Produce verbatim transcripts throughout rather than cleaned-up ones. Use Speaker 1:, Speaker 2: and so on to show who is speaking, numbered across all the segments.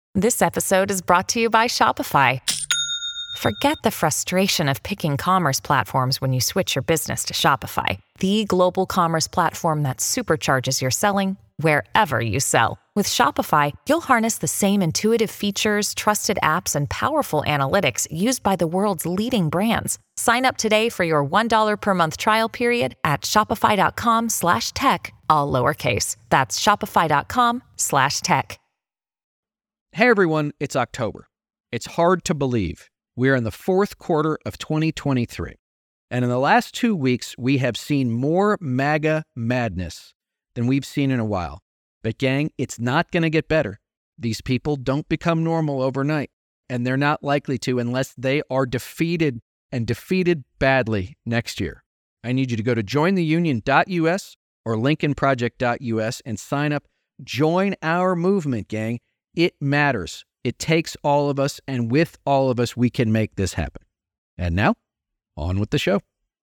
Speaker 1: This episode is brought to you by Shopify. Forget the frustration of picking commerce platforms when you switch your business to Shopify, the global commerce platform that supercharges your selling wherever you sell. With Shopify, you'll harness the same intuitive features, trusted apps, and powerful analytics used by the world's leading brands. Sign up today for your one dollar per month trial period at shopify.com slash tech, all lowercase. That's shopify.com slash tech.
Speaker 2: Hey everyone, it's October. It's hard to believe. We're in the fourth quarter of twenty twenty-three. And in the last two weeks, we have seen more MAGA madness than we've seen in a while. But gang, it's not going to get better. These people don't become normal overnight, and they're not likely to unless they are defeated and defeated badly next year. I need you to go to join the union dot U S or lincoln project dot U S and sign up. Join our movement, gang. It matters. It takes all of us, and with all of us, we can make this happen. And now, on with the show.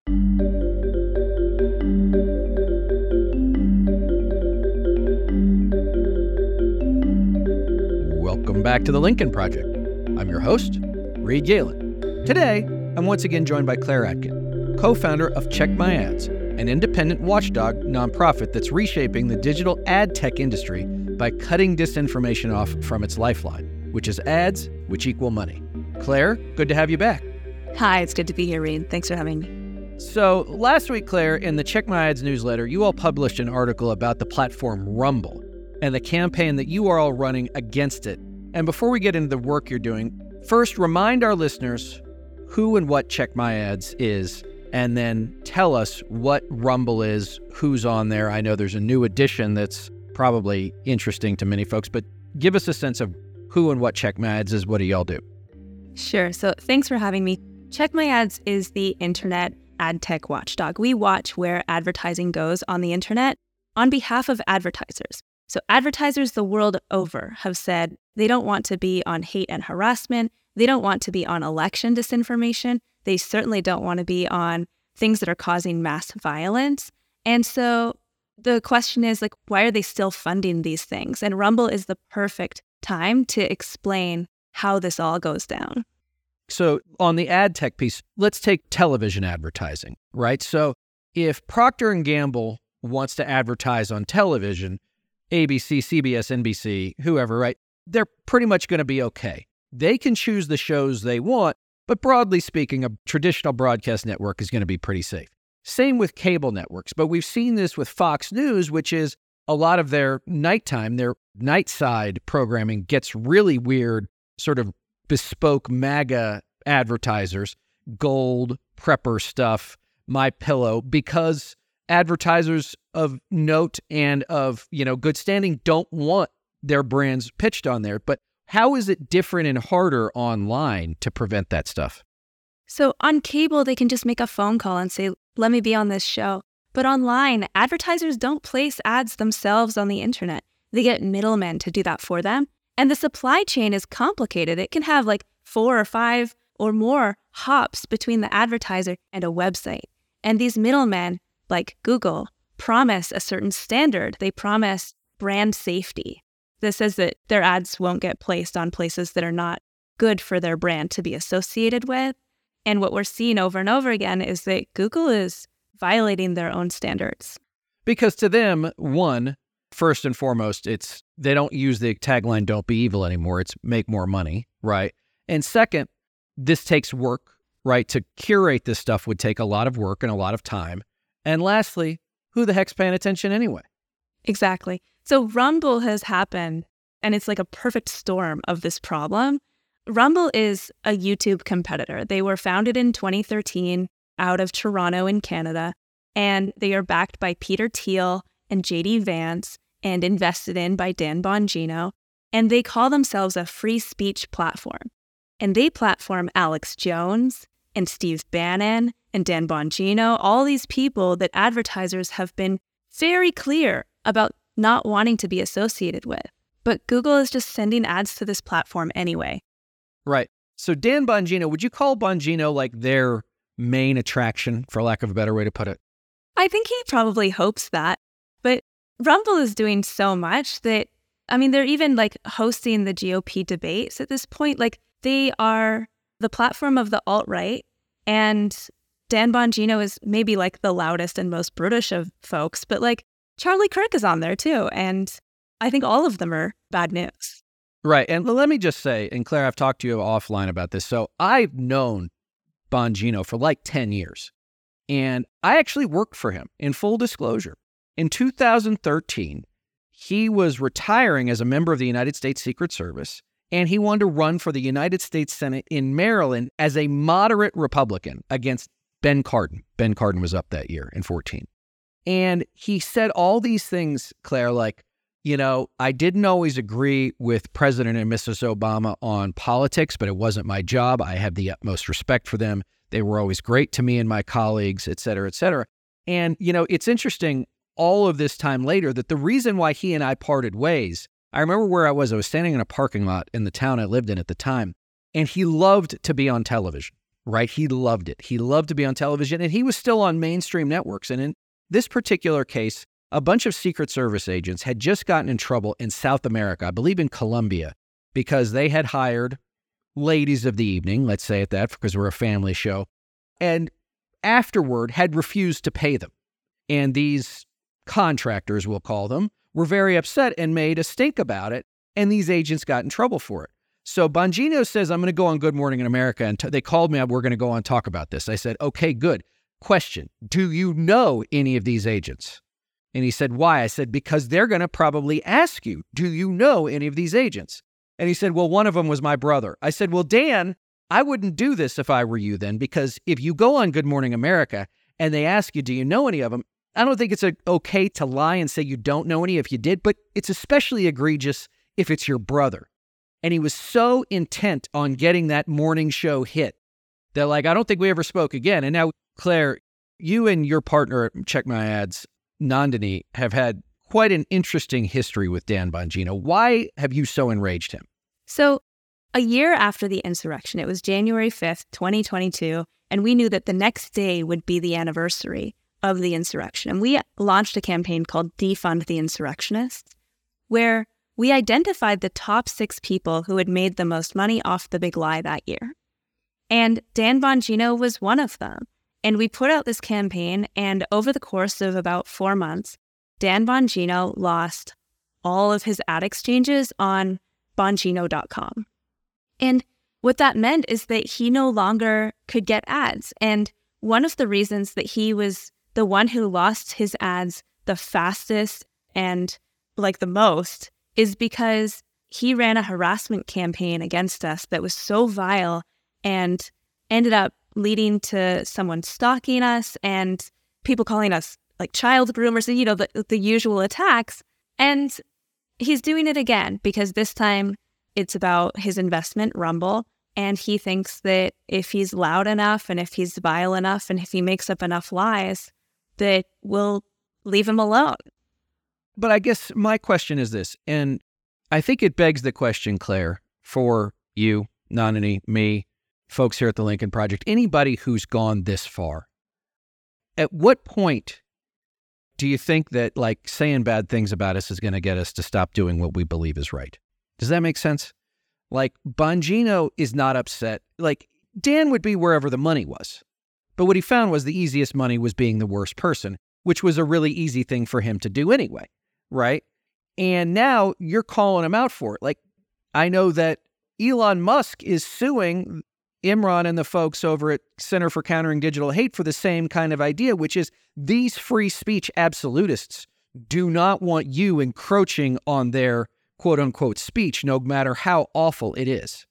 Speaker 2: Welcome back to the Lincoln Project. I'm your host, Reed Galen. Today, I'm once again joined by Claire Atkin, co-founder of Check My Ads, an independent watchdog nonprofit that's reshaping the digital ad tech industry by cutting disinformation off from its lifeline, which is ads, which equal money. Claire, good to have you back.
Speaker 3: Hi, it's good to be here, Reed. Thanks for having me.
Speaker 2: So last week, Claire, in the Check My Ads newsletter, you all published an article about the platform Rumble and the campaign that you are all running against it. And before we get into the work you're doing, first remind our listeners who and what Check My Ads is, and then tell us what Rumble is, who's on there. I know there's a new edition that's probably interesting to many folks, but give us a sense of who and what Check My Ads is. What do y'all do?
Speaker 3: Sure. So thanks for having me. Check My Ads is the internet ad tech watchdog. We watch where advertising goes on the internet on behalf of advertisers. So advertisers the world over have said they don't want to be on hate and harassment. They don't want to be on election disinformation. They certainly don't want to be on things that are causing mass violence. And so the question is, like, why are they still funding these things? And Rumble is the perfect time to explain how this all goes down.
Speaker 2: So on the ad tech piece, let's take television advertising, right? So if Procter and Gamble wants to advertise on television, A B C, C B S, N B C, whoever, right? They're pretty much going to be okay. They can choose the shows they want, but broadly speaking, a traditional broadcast network is going to be pretty safe. Same with cable networks, but we've seen this with Fox News, which is a lot of their nighttime, their night side programming gets really weird, sort of bespoke MAGA advertisers, gold, prepper stuff, My Pillow, because advertisers of note and of, you know, good standing don't want their brands pitched on there. But how is it different and harder online to prevent that stuff?
Speaker 3: So on cable, they can just make a phone call and say, let me be on this show. But online, advertisers don't place ads themselves on the internet. They get middlemen to do that for them. And the supply chain is complicated. It can have like four or five or more hops between the advertiser and a website. And these middlemen, like Google, promise a certain standard. They promise brand safety. This says that their ads won't get placed on places that are not good for their brand to be associated with. And what we're seeing over and over again is that Google is violating their own standards.
Speaker 2: Because to them, one, first and foremost, it's they don't use the tagline, don't be evil anymore. It's make more money, right? And second, this takes work, right? To curate this stuff would take a lot of work and a lot of time. And lastly, who the heck's paying attention anyway?
Speaker 3: Exactly. So Rumble has happened, and it's like a perfect storm of this problem. Rumble is a YouTube competitor. They were founded in twenty thirteen out of Toronto in Canada, and they are backed by Peter Thiel and J D Vance and invested in by Dan Bongino, and they call themselves a free speech platform. And they platform Alex Jones and Steve Bannon and Dan Bongino, all these people that advertisers have been very clear about not wanting to be associated with. But Google is just sending ads to this platform anyway.
Speaker 2: Right. So Dan Bongino, would you call Bongino like their main attraction, for lack of a better way to put it?
Speaker 3: I think he probably hopes that. But Rumble is doing so much that I mean, they're even like hosting the G O P debates at this point. Like they are the platform of the alt-right, and Dan Bongino is maybe like the loudest and most brutish of folks, but like Charlie Kirk is on there too. And I think all of them are bad news.
Speaker 2: Right. And let me just say, and Claire, I've talked to you offline about this. So I've known Bongino for like ten years, and I actually worked for him, in full disclosure. In two thousand thirteen, he was retiring as a member of the United States Secret Service, and he wanted to run for the United States Senate in Maryland as a moderate Republican against Ben Cardin. Ben Cardin was up that year in fourteen. And he said all these things, Claire, like, you know, I didn't always agree with President and Missus Obama on politics, but it wasn't my job. I have the utmost respect for them. They were always great to me and my colleagues, et cetera, et cetera. And, you know, it's interesting all of this time later that the reason why he and I parted ways, I remember where I was. I was standing in a parking lot in the town I lived in at the time, and he loved to be on television, right? He loved it. He loved to be on television, and he was still on mainstream networks. And in this particular case, a bunch of Secret Service agents had just gotten in trouble in South America, I believe in Colombia, because they had hired ladies of the evening, let's say it that, because we're a family show, and afterward had refused to pay them. And these contractors, we'll call them, were very upset and made a stink about it, and these agents got in trouble for it. So Bongino says, I'm going to go on Good Morning in America, and t- they called me up, we're going to go on and talk about this. I said, okay, good. Question, do you know any of these agents? And he said, why? I said, because they're going to probably ask you, do you know any of these agents? And he said, well, one of them was my brother. I said, well, Dan, I wouldn't do this if I were you then, because if you go on Good Morning America and they ask you, do you know any of them? I don't think it's a, okay to lie and say you don't know any if you did, but it's especially egregious if it's your brother. And he was so intent on getting that morning show hit that, like, I don't think we ever spoke again. And now, Claire, you and your partner at Check My Ads, Nandini, have had quite an interesting history with Dan Bongino. Why have you so enraged him?
Speaker 3: So a year after the insurrection, it was January fifth, twenty twenty-two, and we knew that the next day would be the anniversary of the insurrection. And we launched a campaign called Defund the Insurrectionists, where we identified the top six people who had made the most money off the big lie that year. And Dan Bongino was one of them. And we put out this campaign, and over the course of about four months, Dan Bongino lost all of his ad exchanges on Bongino dot com. And what that meant is that he no longer could get ads. And one of the reasons that he was the one who lost his ads the fastest and like the most is because he ran a harassment campaign against us that was so vile and ended up leading to someone stalking us and people calling us like child groomers, you know, the, the usual attacks. And he's doing it again because this time it's about his investment, Rumble. And he thinks that if he's loud enough and if he's vile enough and if he makes up enough lies, that we'll leave him alone.
Speaker 2: But I guess my question is this, and I think it begs the question, Claire, for you, Nandini, me, folks here at the Lincoln Project, anybody who's gone this far. At what point do you think that, like, saying bad things about us is going to get us to stop doing what we believe is right? Does that make sense? Like, Bongino is not upset. Like, Dan would be wherever the money was. But what he found was the easiest money was being the worst person, which was a really easy thing for him to do anyway, right? And now you're calling him out for it. Like, I know that Elon Musk is suing Imran and the folks over at Center for Countering Digital Hate for the same kind of idea, which is these free speech absolutists do not want you encroaching on their quote-unquote speech, no matter how awful it is.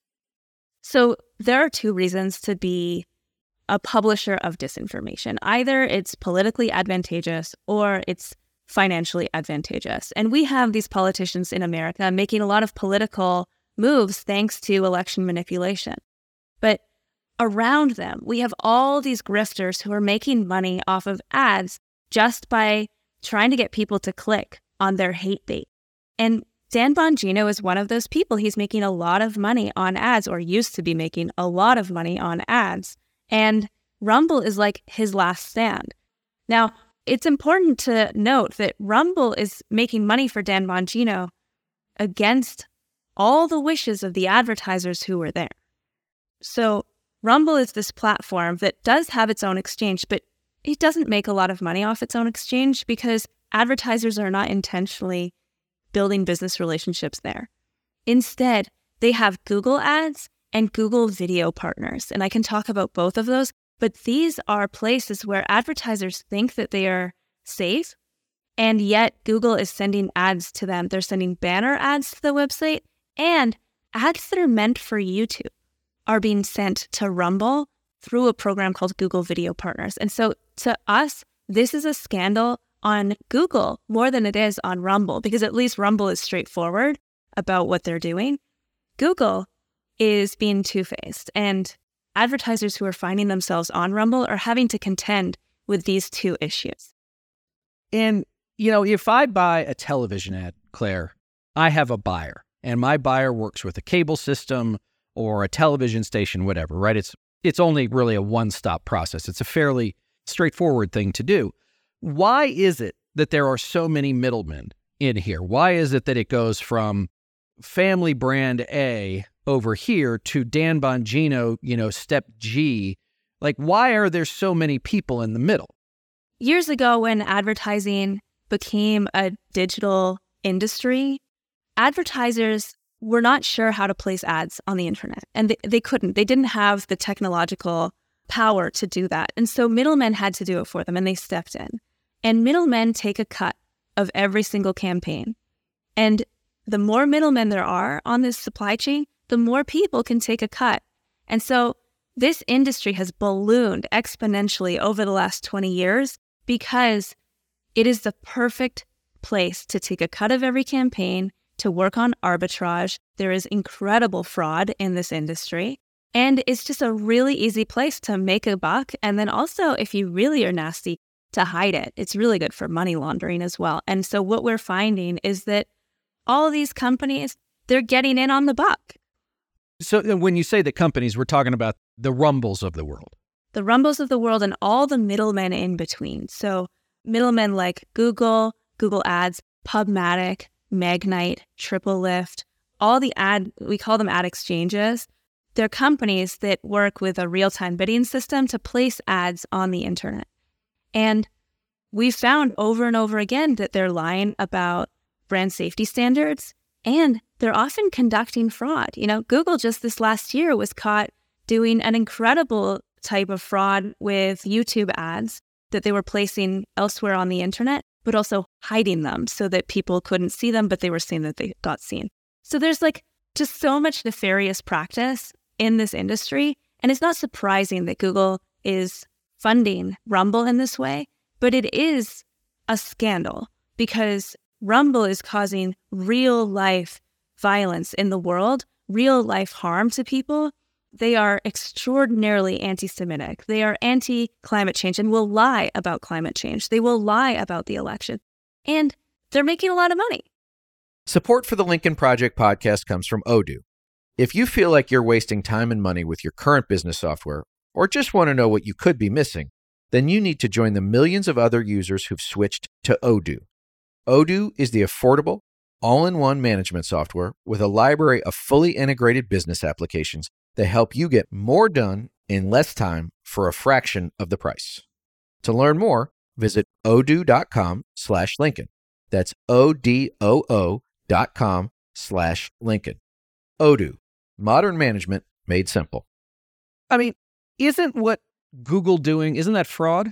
Speaker 3: So there are two reasons to be a publisher of disinformation. Either it's politically advantageous or it's financially advantageous. And we have these politicians in America making a lot of political moves thanks to election manipulation. But around them, we have all these grifters who are making money off of ads just by trying to get people to click on their hate bait. And Dan Bongino is one of those people. He's making a lot of money on ads, or used to be making a lot of money on ads. And Rumble is like his last stand. Now, it's important to note that Rumble is making money for Dan Bongino against all the wishes of the advertisers who were there. So Rumble is this platform that does have its own exchange, but it doesn't make a lot of money off its own exchange because advertisers are not intentionally building business relationships there. Instead, they have Google Ads and Google Video Partners. And I can talk about both of those, but these are places where advertisers think that they are safe, and yet Google is sending ads to them. They're sending banner ads to the website, and ads that are meant for YouTube are being sent to Rumble through a program called Google Video Partners. And so to us, this is a scandal on Google more than it is on Rumble, because at least Rumble is straightforward about what they're doing. Google is being two-faced, and advertisers who are finding themselves on Rumble are having to contend with these two issues.
Speaker 2: And, you know, if I buy a television ad, Claire, I have a buyer, and my buyer works with a cable system or a television station, whatever, right? It's it's only really a one-stop process. It's a fairly straightforward thing to do. Why is it that there are so many middlemen in here? Why is it that it goes from family brand A over here to Dan Bongino, you know, step G? Like, why are there so many people in the middle?
Speaker 3: Years ago, when advertising became a digital industry, advertisers were not sure how to place ads on the internet, and they, they couldn't. They didn't have the technological power to do that. And so middlemen had to do it for them, and they stepped in. And middlemen take a cut of every single campaign. And the more middlemen there are on this supply chain, the more people can take a cut. And so this industry has ballooned exponentially over the last twenty years because it is the perfect place to take a cut of every campaign, to work on arbitrage. There is incredible fraud in this industry. And it's just a really easy place to make a buck. And then also, if you really are nasty, to hide it. It's really good for money laundering as well. And so what we're finding is that all these companies, they're getting in on the buck.
Speaker 2: So when you say the companies, we're talking about the Rumbles of the world.
Speaker 3: The Rumbles of the world and all the middlemen in between. So middlemen like Google, Google Ads, PubMatic, Magnite, TripleLift, all the ad, we call them ad exchanges. They're companies that work with a real-time bidding system to place ads on the internet. And we found over and over again that they're lying about brand safety standards, and they're often conducting fraud. You know, Google just this last year was caught doing an incredible type of fraud with YouTube ads that they were placing elsewhere on the internet, but also hiding them so that people couldn't see them, but they were seeing that they got seen. So there's like just so much nefarious practice in this industry. And it's not surprising that Google is funding Rumble in this way, but it is a scandal because Rumble is causing real life violence in the world, real life harm to people. They are extraordinarily anti-Semitic. They are anti-climate change and will lie about climate change. They will lie about the election. And they're making a lot of money.
Speaker 4: Support for the Lincoln Project podcast comes from Odoo. If you feel like you're wasting time and money with your current business software, or just want to know what you could be missing, then you need to join the millions of other users who've switched to Odoo. Odoo is the affordable, all-in-one management software with a library of fully integrated business applications that help you get more done in less time for a fraction of the price. To learn more, visit odoo.com slash Lincoln. That's O-D-O-O dot com slash Lincoln. Odoo, modern management made simple.
Speaker 2: I mean, isn't what Google doing, isn't that fraud?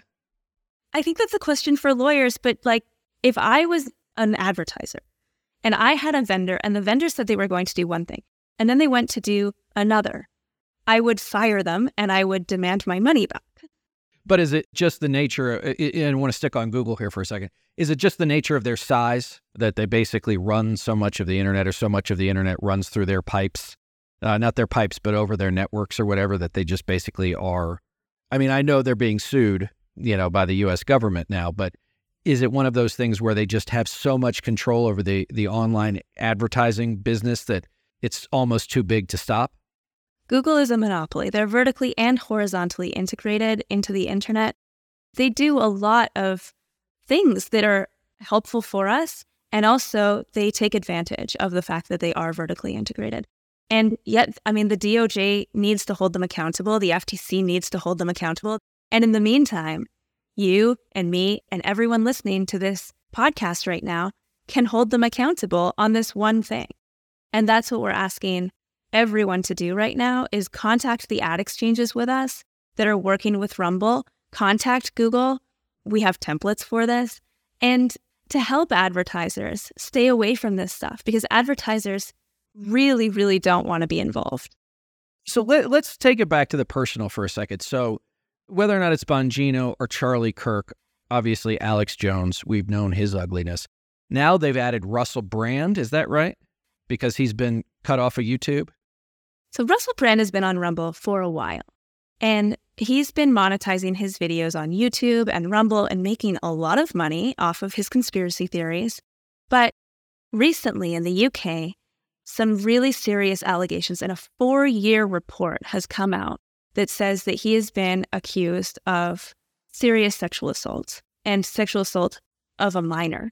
Speaker 3: I think that's a question for lawyers, but like if I was an advertiser and I had a vendor and the vendor said they were going to do one thing and then they went to do another, I would fire them and I would demand my money back.
Speaker 2: But is it just the nature, of, and I want to stick on Google here for a second, is it just the nature of their size that they basically run so much of the internet, or so much of the internet runs through their pipes, uh, not their pipes, but over their networks or whatever, that they just basically are? I mean, I know they're being sued, you know, by the U S government now, but is it one of those things where they just have so much control over the, the online advertising business that it's almost too big to stop?
Speaker 3: Google is a monopoly. They're vertically and horizontally integrated into the internet. They do a lot of things that are helpful for us, And also, they take advantage of the fact that they are vertically integrated. And yet, I mean, the D O J needs to hold them accountable. The F T C needs to hold them accountable. And in the meantime, you and me and everyone listening to this podcast right now can hold them accountable on this one thing. And that's what we're asking everyone to do right now is contact the ad exchanges with us that are working with Rumble, contact Google. We have templates for this. And to help advertisers stay away from this stuff, because advertisers really, really don't want to be involved.
Speaker 2: So let, let's take it back to the personal for a second. So whether or not it's Bongino or Charlie Kirk, obviously Alex Jones, we've known his ugliness. Now they've added Russell Brand, is that right? Because he's been cut off of YouTube?
Speaker 3: So Russell Brand has been on Rumble for a while, and he's been monetizing his videos on YouTube and Rumble and making a lot of money off of his conspiracy theories. But recently in the U K, some really serious allegations and a four-year report has come out that says that he has been accused of serious sexual assault and sexual assault of a minor.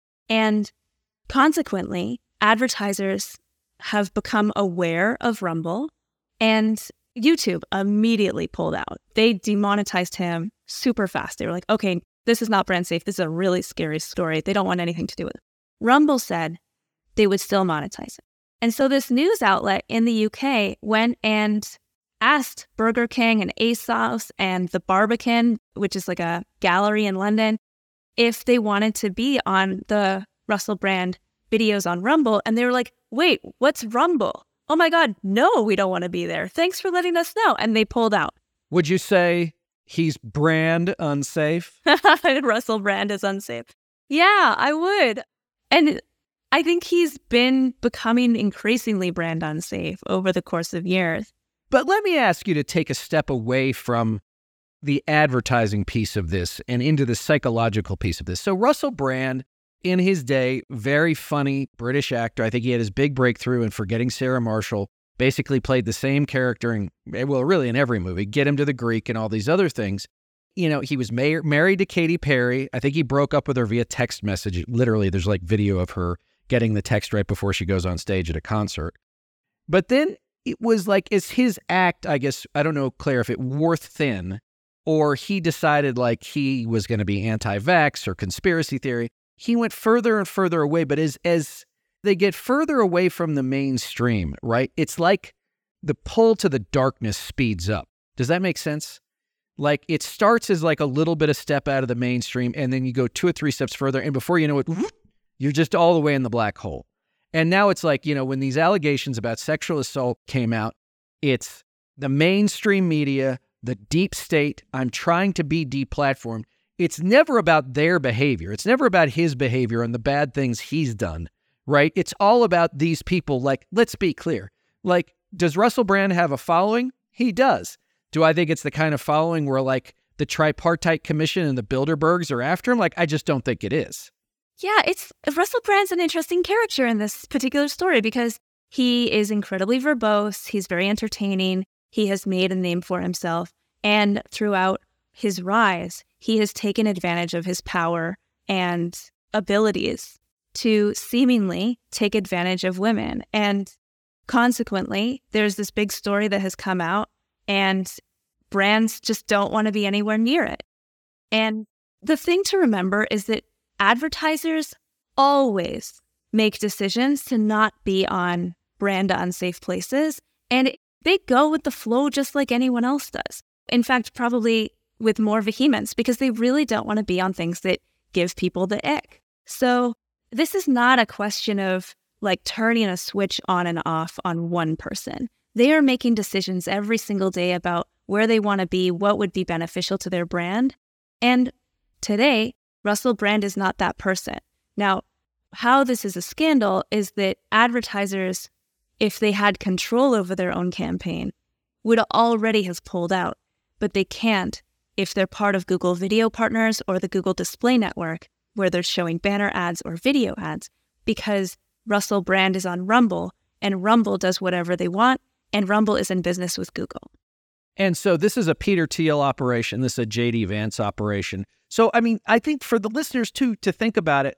Speaker 3: And consequently, advertisers have become aware of Rumble, and YouTube immediately pulled out. They demonetized him super fast. They were like, okay, this is not brand safe. This is a really scary story. They don't want anything to do with it. Rumble said they would still monetize it. And so this news outlet in the U K went and asked Burger King and ASOS and the Barbican, which is like a gallery in London, if they wanted to be on the Russell Brand videos on Rumble. And they were like, wait, what's Rumble? Oh my God, no, we don't want to be there. Thanks for letting us know. And they pulled out.
Speaker 2: Would you say he's brand unsafe?
Speaker 3: Russell Brand is unsafe. Yeah, I would. And I think he's been becoming increasingly brand unsafe over the course of years.
Speaker 2: But let me ask you to take a step away from the advertising piece of this and into the psychological piece of this. So Russell Brand, in his day, very funny British actor. I think he had his big breakthrough in Forgetting Sarah Marshall, basically played the same character in, well, really in every movie, Get Him to the Greek and all these other things. You know, he was ma- married to Katy Perry. I think he broke up with her via text message. Literally, there's like video of her getting the text right before she goes on stage at a concert. But then it was like, is his act, I guess, I don't know, Claire, if it wore thin, or he decided like he was going to be anti-vax or conspiracy theory. He went further and further away, but as as they get further away from the mainstream, right, it's like the pull to the darkness speeds up. Does that make sense? Like it starts as like a little bit of step out of the mainstream, and then you go two or three steps further, and before you know it, you're just all the way in the black hole. And now it's like, you know, when these allegations about sexual assault came out, it's the mainstream media, the deep state, I'm trying to be deplatformed. It's never about their behavior. It's never about his behavior and the bad things he's done, right? It's all about these people. Like, let's be clear. Like, does Russell Brand have a following? He does. Do I think it's the kind of following where, like, the Tripartite Commission and the Bilderbergs are after him? Like, I just don't think it is.
Speaker 3: Yeah, it's Russell Brand's an interesting character in this particular story because he is incredibly verbose. He's very entertaining. He has made a name for himself. And throughout his rise, he has taken advantage of his power and abilities to seemingly take advantage of women. And consequently, there's this big story that has come out, and brands just don't want to be anywhere near it. And the thing to remember is that advertisers always make decisions to not be on brand unsafe places, and they go with the flow just like anyone else does. In fact, probably with more vehemence, because they really don't want to be on things that give people the ick. So this is not a question of like turning a switch on and off on one person. They are making decisions every single day about where they want to be, what would be beneficial to their brand. And today, Russell Brand is not that person. Now, how this is a scandal is that advertisers, if they had control over their own campaign, would already have pulled out, but they can't if they're part of Google Video Partners or the Google Display Network, where they're showing banner ads or video ads, because Russell Brand is on Rumble, and Rumble does whatever they want, and Rumble is in business with Google.
Speaker 2: And so this is a Peter Thiel operation. This is a J D Vance operation. So, I mean, I think for the listeners, too, to think about it,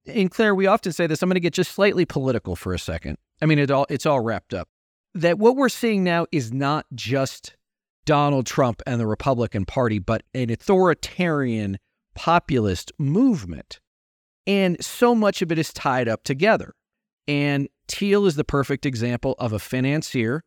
Speaker 2: And Claire, we often say this. I'm going to get just slightly political for a second. I mean, it all it's all wrapped up. That what we're seeing now is not just Donald Trump and the Republican Party, but an authoritarian populist movement. And so much of it is tied up together. And Thiel is the perfect example of a financier.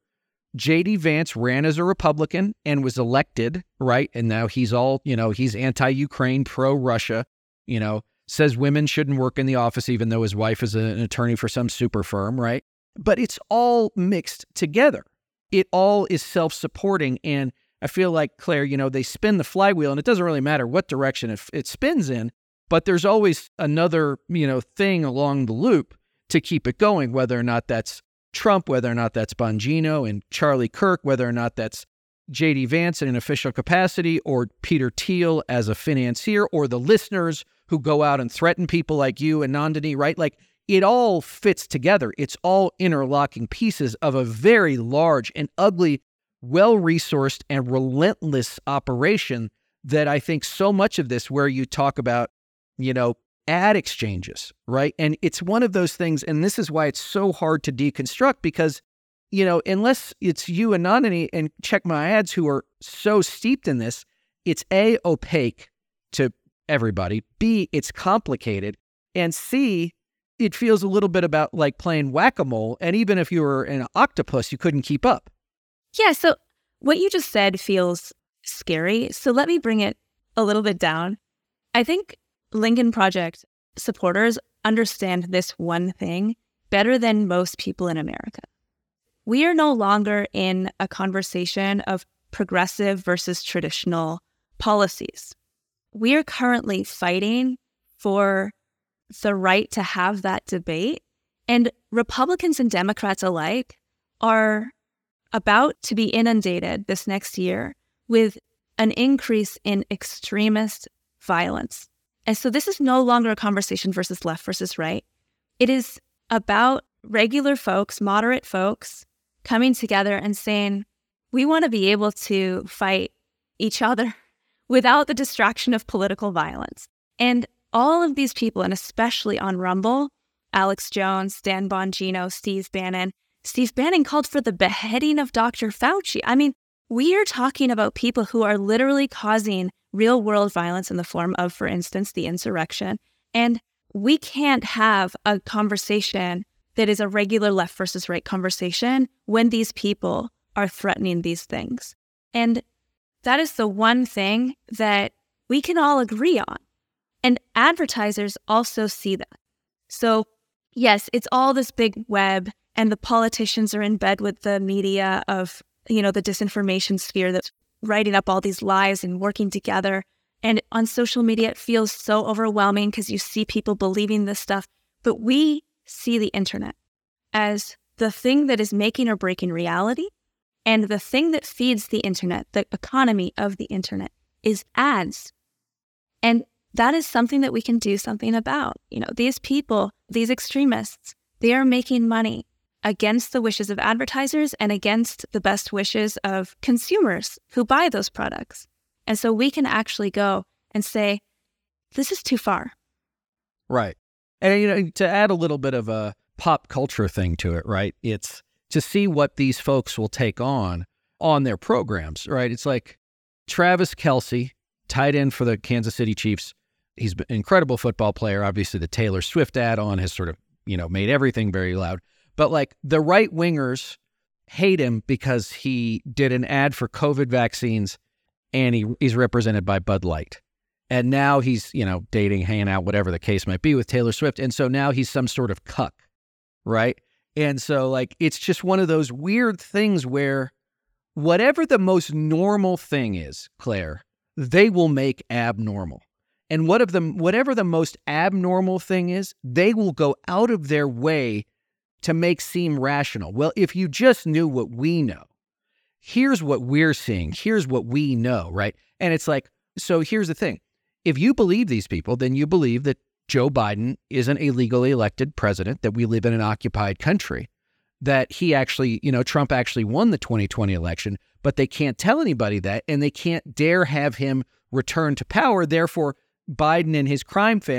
Speaker 2: J D Vance ran as a Republican and was elected, right? And now he's all, you know, he's anti-Ukraine, pro-Russia, you know, says women shouldn't work in the office, even though his wife is an attorney for some super firm, right? But it's all mixed together. It all is self-supporting. And I feel like, Claire, you know, they spin the flywheel, and it doesn't really matter what direction it, it spins in, but there's always another, you know, thing along the loop to keep it going, whether or not that's Trump, whether or not that's Bongino and Charlie Kirk, whether or not that's J D Vance in an official capacity, or Peter Thiel as a financier, or the listeners who go out and threaten people like you and Nandini, right? Like, it all fits together. It's all interlocking pieces of a very large and ugly, well-resourced and relentless operation that I think so much of this, where you talk about, you know, ad exchanges, right? And it's one of those things, and this is why it's so hard to deconstruct, because, you know, unless it's you and Nandini and Check My Ads who are so steeped in this, it's A, opaque to everybody, B, it's complicated, and C, it feels a little bit about like playing whack-a-mole, and even if you were an octopus, you couldn't keep up.
Speaker 3: Yeah, so what you just said feels scary, so let me bring it a little bit down. I think Lincoln Project supporters understand this one thing better than most people in America. We are no longer in a conversation of progressive versus traditional policies. We are currently fighting for the right to have that debate, and Republicans and Democrats alike are about to be inundated this next year with an increase in extremist violence. And so this is no longer a conversation versus left versus right. It is about regular folks, moderate folks, coming together and saying, we want to be able to fight each other without the distraction of political violence. And all of these people, and especially on Rumble, Alex Jones, Dan Bongino, Steve Bannon. Steve Bannon called for the beheading of Doctor Fauci. I mean, we are talking about people who are literally causing real-world violence in the form of, for instance, the insurrection. And we can't have a conversation that is a regular left versus right conversation when these people are threatening these things. And that is the one thing that we can all agree on. And advertisers also see that. So yes, it's all this big web, and the politicians are in bed with the media of, you know, the disinformation sphere that's writing up all these lies and working together. And on social media, it feels so overwhelming because you see people believing this stuff. But we see the internet as the thing that is making or breaking reality. And the thing that feeds the internet, the economy of the internet, is ads. And that is something that we can do something about. You know, these people, these extremists, they are making money against the wishes of advertisers and against the best wishes of consumers who buy those products. And so we can actually go and say, this is too far.
Speaker 2: Right. And, you know, to add a little bit of a pop culture thing to it, right? It's to see what these folks will take on on their programs, right? It's like Travis Kelce, tight end for the Kansas City Chiefs. He's an incredible football player. Obviously, the Taylor Swift add-on has sort of, you know, made everything very loud. But like the right wingers hate him because he did an ad for COVID vaccines, and he he's represented by Bud Light. And now he's, you know, dating, hanging out, whatever the case might be with Taylor Swift. And so now he's some sort of cuck, right? And so like, it's just one of those weird things where whatever the most normal thing is, Claire, they will make abnormal. And what of them, whatever the most abnormal thing is, they will go out of their way to make seem rational. Well, if you just knew what we know, here's what we're seeing, here's what we know, right? And it's like, so here's the thing. If you believe these people, then you believe that Joe Biden isn't a legally elected president, that we live in an occupied country, that he actually, you know, Trump actually won the twenty twenty election, but they can't tell anybody that, and they can't dare have him return to power. Therefore, Biden and his crime family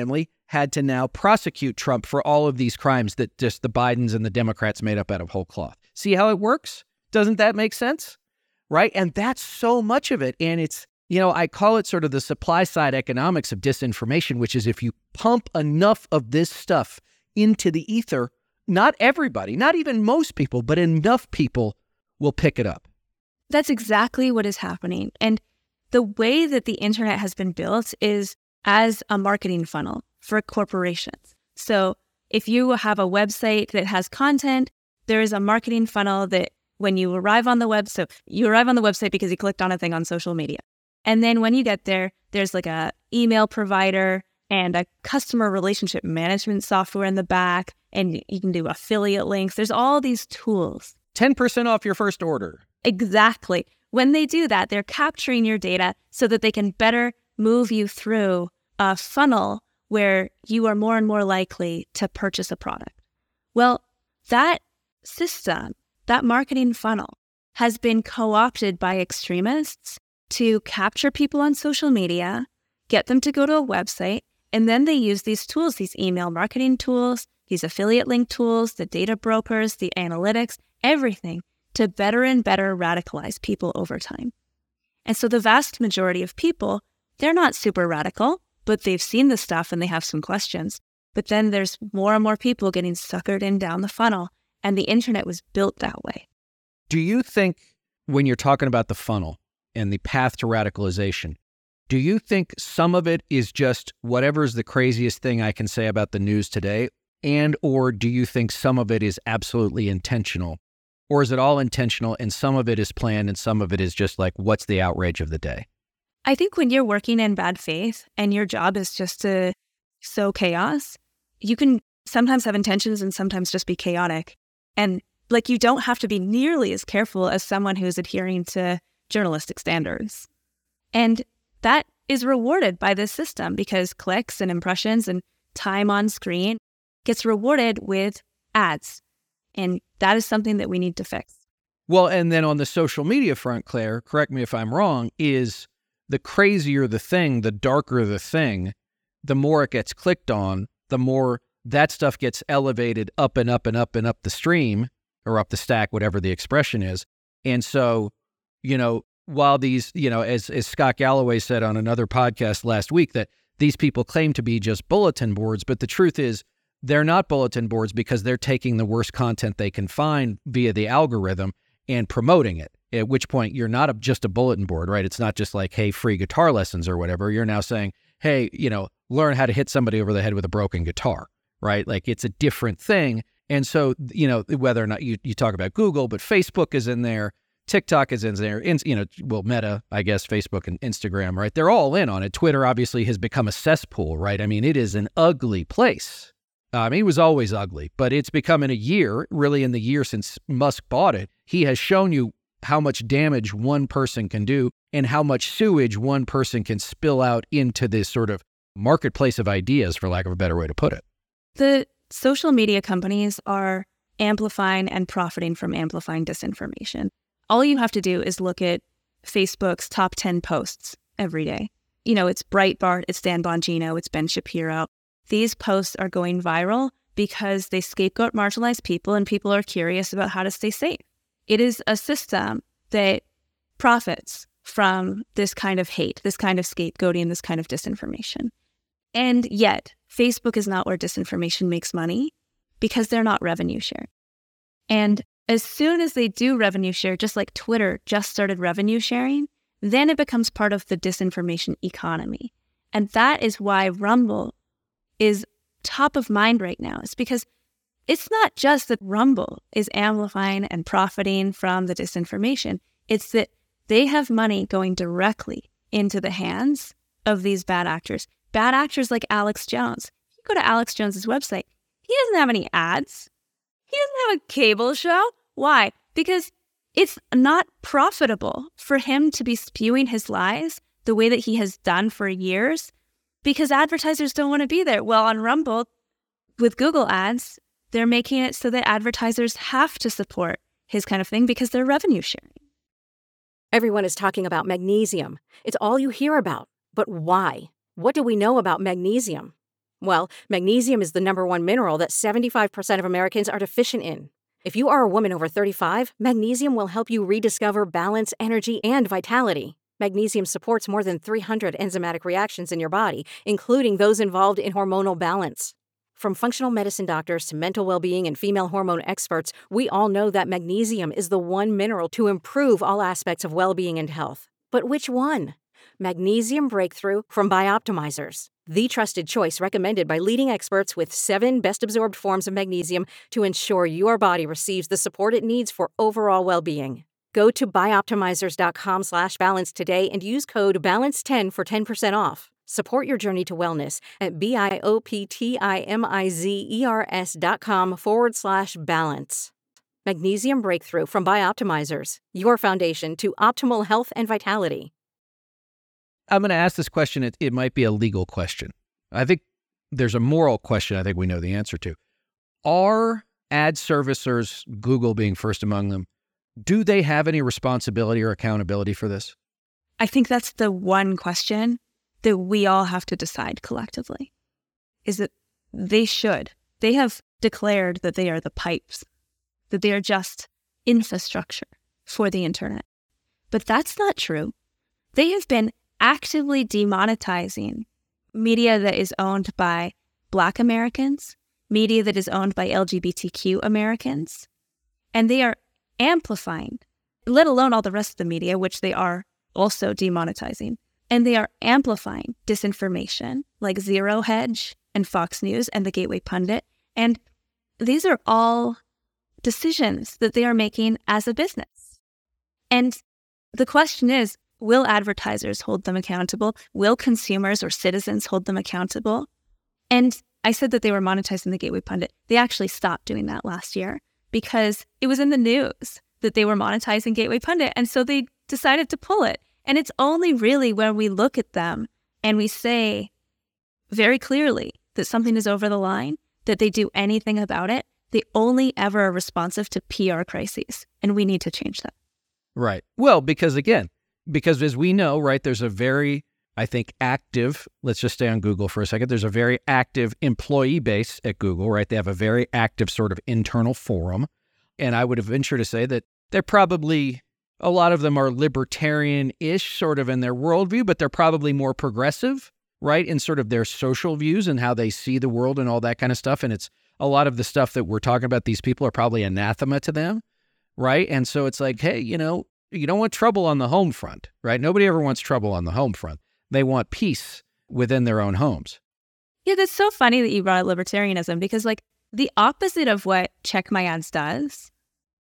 Speaker 2: had to now prosecute Trump for all of these crimes that just the Bidens and the Democrats made up out of whole cloth. See how it works? Doesn't that make sense? Right? And that's so much of it. And it's, you know, I call it sort of the supply side economics of disinformation, which is if you pump enough of this stuff into the ether, not everybody, not even most people, but enough people will pick it up.
Speaker 3: That's exactly what is happening. And the way that the internet has been built is as a marketing funnel for corporations. So if you have a website that has content, there is a marketing funnel that when you arrive on the web, so you arrive on the website because you clicked on a thing on social media. And then when you get there, there's like a email provider and a customer relationship management software in the back, and you can do affiliate links. There's all these tools.
Speaker 2: ten percent off your first order.
Speaker 3: Exactly. When they do that, they're capturing your data so that they can better move you through a funnel where you are more and more likely to purchase a product. Well, that system, that marketing funnel, has been co-opted by extremists to capture people on social media, get them to go to a website, and then they use these tools, these email marketing tools, these affiliate link tools, the data brokers, the analytics, everything to better and better radicalize people over time. And so the vast majority of people, they're not super radical, but they've seen the stuff and they have some questions. But then there's more and more people getting suckered in down the funnel, and the internet was built that way.
Speaker 2: Do you think when you're talking about the funnel and the path to radicalization, do you think some of it is just whatever's the craziest thing I can say about the news today, and or do you think some of it is absolutely intentional? Or is it all intentional and some of it is planned and some of it is just like, what's the outrage of the day?
Speaker 3: I think when you're working in bad faith and your job is just to sow chaos, you can sometimes have intentions and sometimes just be chaotic. And like, you don't have to be nearly as careful as someone who's adhering to journalistic standards. And that is rewarded by this system because clicks and impressions and time on screen gets rewarded with ads. And that is something that we need to fix.
Speaker 2: Well, and then on the social media front, Claire, correct me if I'm wrong, is the crazier the thing, the darker the thing, the more it gets clicked on, the more that stuff gets elevated up and up and up and up the stream or up the stack, whatever the expression is. And so, you know, while these, you know, as, as Scott Galloway said on another podcast last week, that these people claim to be just bulletin boards, but the truth is they're not bulletin boards because they're taking the worst content they can find via the algorithm and promoting it, at which point you're not a, just a bulletin board, right? It's not just like, hey, free guitar lessons or whatever. You're now saying, hey, you know, learn how to hit somebody over the head with a broken guitar, right? Like it's a different thing. And so, you know, whether or not you, you talk about Google, but Facebook is in there, TikTok is in there, in, you know, well, Meta, I guess, Facebook and Instagram, right? They're all in on it. Twitter obviously has become a cesspool, right? I mean, it is an ugly place. I mean, it was always ugly, but it's become in a year, really in the year since Musk bought it, he has shown you how much damage one person can do and how much sewage one person can spill out into this sort of marketplace of ideas, for lack of a better way to put it.
Speaker 3: The social media companies are amplifying and profiting from amplifying disinformation. All you have to do is look at Facebook's top ten posts every day. You know, it's Breitbart, it's Dan Bongino, it's Ben Shapiro. These posts are going viral because they scapegoat marginalized people and people are curious about how to stay safe. It is a system that profits from this kind of hate, this kind of scapegoating, this kind of disinformation. And yet, Facebook is not where disinformation makes money because they're not revenue sharing. And as soon as they do revenue share, just like Twitter just started revenue sharing, then it becomes part of the disinformation economy. And that is why Rumble is top of mind right now. It's because it's not just that Rumble is amplifying and profiting from the disinformation. It's that they have money going directly into the hands of these bad actors. Bad actors like Alex Jones. If you go to Alex Jones's website, he doesn't have any ads. He doesn't have a cable show. Why? Because it's not profitable for him to be spewing his lies the way that he has done for years because advertisers don't want to be there. Well, on Rumble, with Google Ads, they're making it so that advertisers have to support his kind of thing because they're revenue sharing.
Speaker 5: Everyone is talking about magnesium. It's all you hear about. But why? What do we know about magnesium? Well, magnesium is the number one mineral that seventy-five percent of Americans are deficient in. If you are a woman over thirty-five, magnesium will help you rediscover balance, energy, and vitality. Magnesium supports more than three hundred enzymatic reactions in your body, including those involved in hormonal balance. From functional medicine doctors to mental well-being and female hormone experts, we all know that magnesium is the one mineral to improve all aspects of well-being and health. But which one? Magnesium Breakthrough from Bioptimizers, the trusted choice recommended by leading experts with seven best-absorbed forms of magnesium to ensure your body receives the support it needs for overall well-being. Go to bioptimizers.com slash balance today and use code balance ten for ten percent off. Support your journey to wellness at B-I-O-P-T-I-M-I-Z-E-R-S dot com forward slash balance. Magnesium Breakthrough from Bioptimizers, your foundation to optimal health and vitality.
Speaker 2: I'm going to ask this question. It, it might be a legal question. I think there's a moral question I think we know the answer to. Are ad servicers, Google being first among them, do they have any responsibility or accountability for this?
Speaker 3: I think that's the one question that we all have to decide collectively, is that they should. They have declared that they are the pipes, that they are just infrastructure for the internet. But that's not true. They have been actively demonetizing media that is owned by Black Americans, media that is owned by L G B T Q Americans, and they are amplifying, let alone all the rest of the media, which they are also demonetizing. And they are amplifying disinformation like Zero Hedge and Fox News and the Gateway Pundit. And these are all decisions that they are making as a business. And the question is, will advertisers hold them accountable? Will consumers or citizens hold them accountable? And I said that they were monetizing the Gateway Pundit. They actually stopped doing that last year because it was in the news that they were monetizing Gateway Pundit. And so they decided to pull it. And it's only really when we look at them and we say very clearly that something is over the line, that they do anything about it. They only ever are responsive to P R crises. And we need to change that.
Speaker 2: Right. Well, because again, because as we know, right, there's a very, I think, active, let's just stay on Google for a second. There's a very active employee base at Google, right? They have a very active sort of internal forum. And I would venture to say that they're probably, a lot of them are libertarian-ish sort of in their worldview, but they're probably more progressive, right? In sort of their social views and how they see the world and all that kind of stuff. And it's a lot of the stuff that we're talking about, these people are probably anathema to them, right? And so it's like, hey, you know, you don't want trouble on the home front, right? Nobody ever wants trouble on the home front. They want peace within their own homes.
Speaker 3: Yeah, that's so funny that you brought up libertarianism because, like, the opposite of what Check My Ads does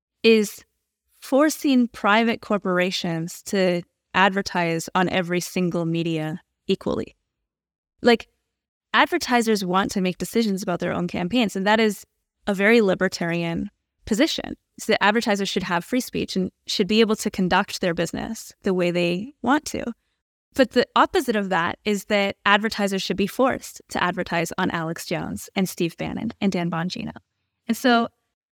Speaker 3: is forcing private corporations to advertise on every single media equally. Like, advertisers want to make decisions about their own campaigns, and that is a very libertarian position. So that advertisers should have free speech and should be able to conduct their business the way they want to. But the opposite of that is that advertisers should be forced to advertise on Alex Jones and Steve Bannon and Dan Bongino. And so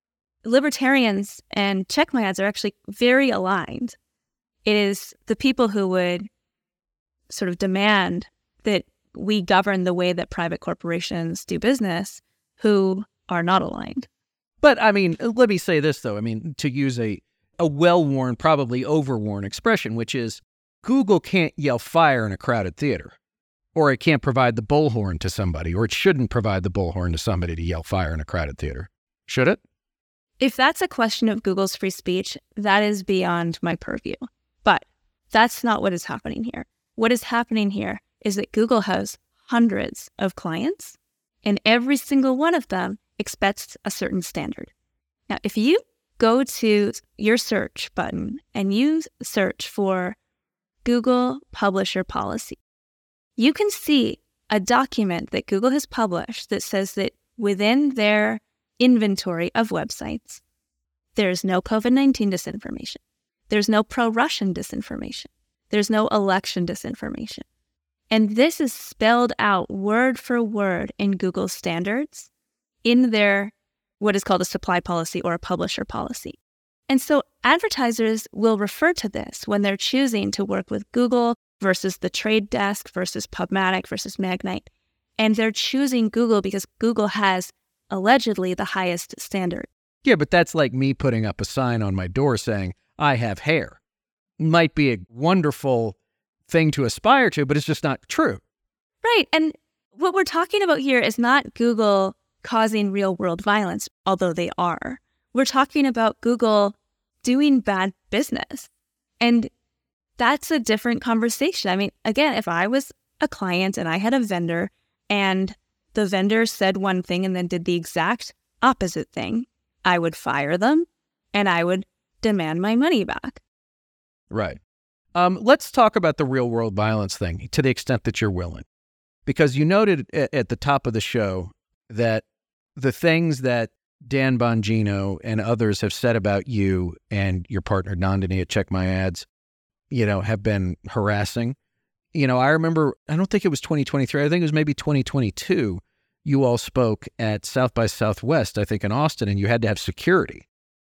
Speaker 3: libertarians and Check My Ads are actually very aligned. It is the people who would sort of demand that we govern the way that private corporations do business who are not aligned.
Speaker 2: But I mean, let me say this, though. I mean, to use a, a well-worn, probably over-worn expression, which is Google can't yell fire in a crowded theater, or it can't provide the bullhorn to somebody, or it shouldn't provide the bullhorn to somebody to yell fire in a crowded theater. Should it?
Speaker 3: If that's a question of Google's free speech, that is beyond my purview. But that's not what is happening here. What is happening here is that Google has hundreds of clients, and every single one of them expects a certain standard. Now, if you go to your search button and you search for Google Publisher Policy, you can see a document that Google has published that says that within their inventory of websites, there's no COVID nineteen disinformation. There's no pro-Russian disinformation. There's no election disinformation. And this is spelled out word for word in Google's standards in their what is called a supply policy or a publisher policy. And so advertisers will refer to this when they're choosing to work with Google versus the Trade Desk versus PubMatic versus Magnite. And they're choosing Google because Google has allegedly the highest standard.
Speaker 2: Yeah, but that's like me putting up a sign on my door saying, I have hair. Might be a wonderful thing to aspire to, but it's just not true.
Speaker 3: Right. And what we're talking about here is not Google causing real world violence, although they are. We're talking about Google doing bad business. And that's a different conversation. I mean, again, if I was a client and I had a vendor and the vendor said one thing and then did the exact opposite thing, I would fire them and I would demand my money back.
Speaker 2: Right. Um, let's talk about the real world violence thing to the extent that you're willing. Because you noted at, at the top of the show that the things that Dan Bongino and others have said about you and your partner Nandini at Check My Ads, you know, have been harassing. You know, I remember, I don't think it was twenty twenty-three, I think it was maybe twenty twenty-two, you all spoke at South by Southwest, I think in Austin, and you had to have security.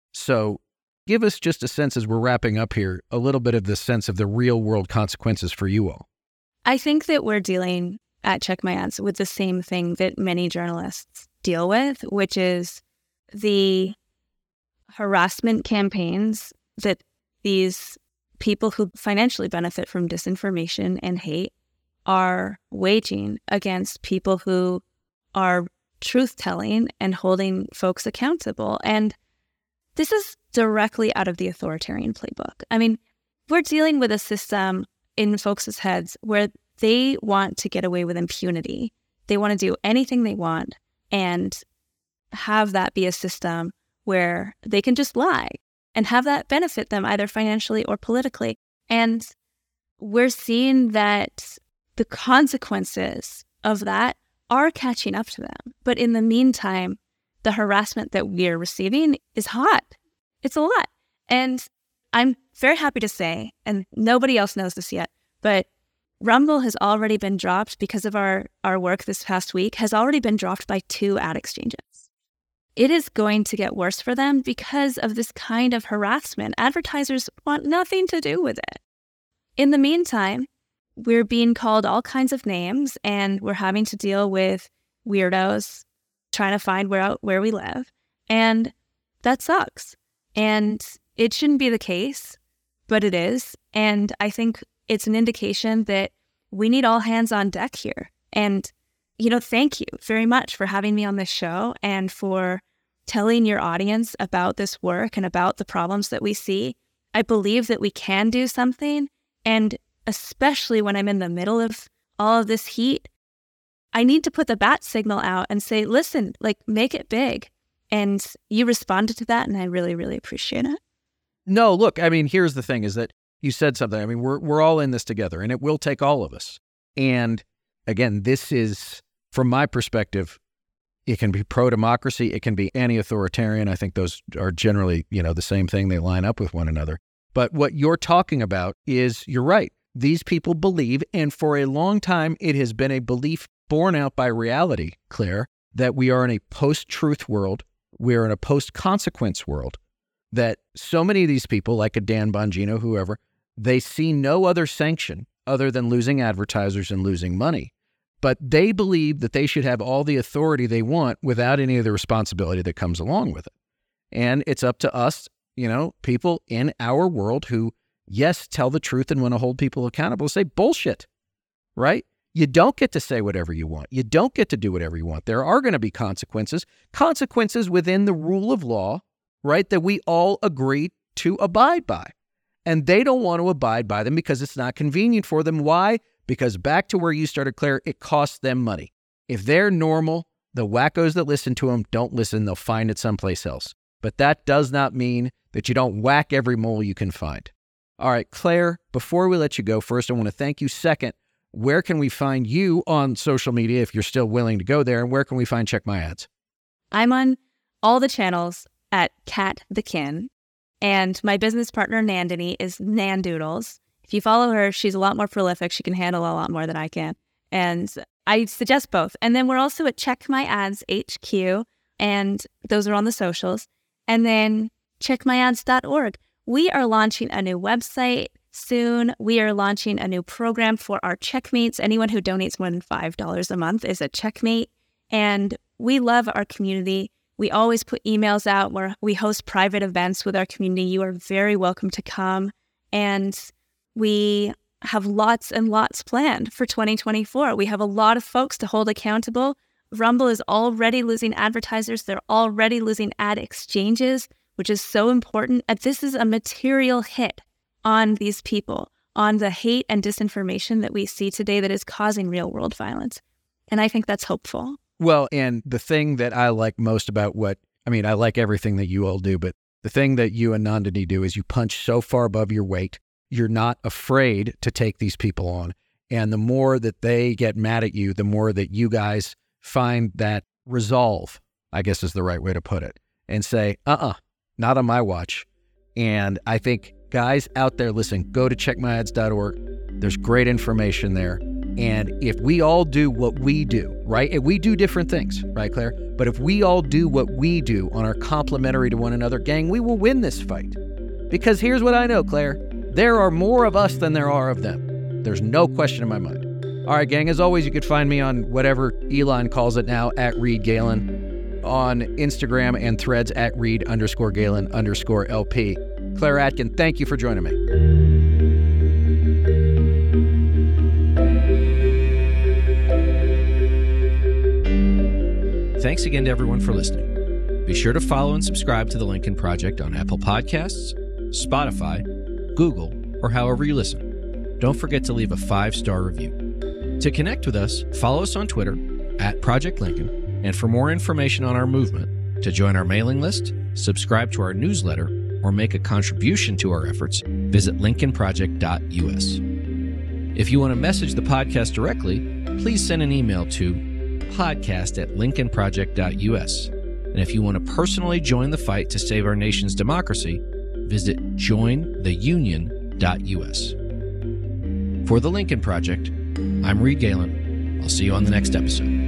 Speaker 2: So give us just a sense as we're wrapping up here, a little bit of the sense of the real world consequences for you all.
Speaker 3: I think that we're dealing at Check My Ads with the same thing that many journalists deal with, which is the harassment campaigns that these people who financially benefit from disinformation and hate are waging against people who are truth-telling and holding folks accountable. And this is directly out of the authoritarian playbook. I mean, we're dealing with a system in folks' heads where they want to get away with impunity. They want to do anything they want and have that be a system where they can just lie and have that benefit them either financially or politically. And we're seeing that the consequences of that are catching up to them. But in the meantime, the harassment that we're receiving is hot. It's a lot. And I'm very happy to say, and nobody else knows this yet, but Rumble has already been dropped because of our, our work this past week, has already been dropped by two ad exchanges. It is going to get worse for them because of this kind of harassment. Advertisers want nothing to do with it. In the meantime, we're being called all kinds of names and we're having to deal with weirdos trying to find where out where we live. And that sucks. And it shouldn't be the case, but it is. And I think it's an indication that we need all hands on deck here. And, you know, thank you very much for having me on this show and for telling your audience about this work and about the problems that we see. I believe that we can do something. And especially when I'm in the middle of all of this heat, I need to put the bat signal out and say, listen, like, make it big. And you responded to that, and I really, really appreciate it.
Speaker 2: No, look, I mean, here's the thing is that you said something. I mean, we're we're all in this together, and it will take all of us. And again, this is, from my perspective, it can be pro-democracy, it can be anti-authoritarian. I think those are generally, you know, the same thing. They line up with one another. But what you're talking about is, you're right. These people believe, and for a long time, it has been a belief borne out by reality, Claire, that we are in a post-truth world, we are in a post-consequence world, that so many of these people, like a Dan Bongino, whoever, they see no other sanction other than losing advertisers and losing money. But they believe that they should have all the authority they want without any of the responsibility that comes along with it. And it's up to us, you know, people in our world who, yes, tell the truth and want to hold people accountable, say bullshit, right? You don't get to say whatever you want. You don't get to do whatever you want. There are going to be consequences, consequences within the rule of law, right, that we all agree to abide by. And they don't want to abide by them because it's not convenient for them. Why? Because back to where you started, Claire, it costs them money. If they're normal, the wackos that listen to them don't listen. They'll find it someplace else. But that does not mean that you don't whack every mole you can find. All right, Claire, before we let you go, first, I want to thank you. Second, where can we find you on social media if you're still willing to go there? And where can we find Check My Ads?
Speaker 3: I'm on all the channels at Cat the Kin. And my business partner, Nandini, is Nandoodles. If you follow her, she's a lot more prolific. She can handle a lot more than I can. And I suggest both. And then we're also at Check My Ads H Q. And those are on the socials. And then check my ads dot org. We are launching a new website soon. We are launching a new program for our checkmates. Anyone who donates more than five dollars a month is a checkmate. And we love our community. We always put emails out where we host private events with our community. You are very welcome to come. And we have lots and lots planned for twenty twenty-four. We have a lot of folks to hold accountable. Rumble is already losing advertisers. They're already losing ad exchanges, which is so important. And this is a material hit on these people, on the hate and disinformation that we see today that is causing real world violence. And I think that's hopeful.
Speaker 2: Well, and the thing that I like most about what, I mean, I like everything that you all do, but the thing that you and Nandini do is you punch so far above your weight. You're not afraid to take these people on. And the more that they get mad at you, the more that you guys find that resolve, I guess is the right way to put it, and say, uh-uh, not on my watch. And I think guys out there, listen, go to check my ads dot org. There's great information there. And if we all do what we do, right? And we do different things, right, Claire? But if we all do what we do on our complementary to one another, gang, we will win this fight. Because here's what I know, Claire. There are more of us than there are of them. There's no question in my mind. All right, gang, as always, you could find me on whatever Elon calls it now, at Reed Galen, on Instagram and Threads at Reed underscore Galen underscore L P. Claire Atkin, thank you for joining me.
Speaker 4: Thanks again to everyone for listening. Be sure to follow and subscribe to The Lincoln Project on Apple Podcasts, Spotify, Google, or however you listen. Don't forget to leave a five-star review. To connect with us, follow us on Twitter, at Project Lincoln, and for more information on our movement, to join our mailing list, subscribe to our newsletter, or make a contribution to our efforts, visit lincoln project dot U S. If you want to message the podcast directly, please send an email to podcast at lincoln project dot U S. And if you want to personally join the fight to save our nation's democracy, visit join the union dot U S. For The Lincoln Project, I'm Reed Galen. I'll see you on the next episode.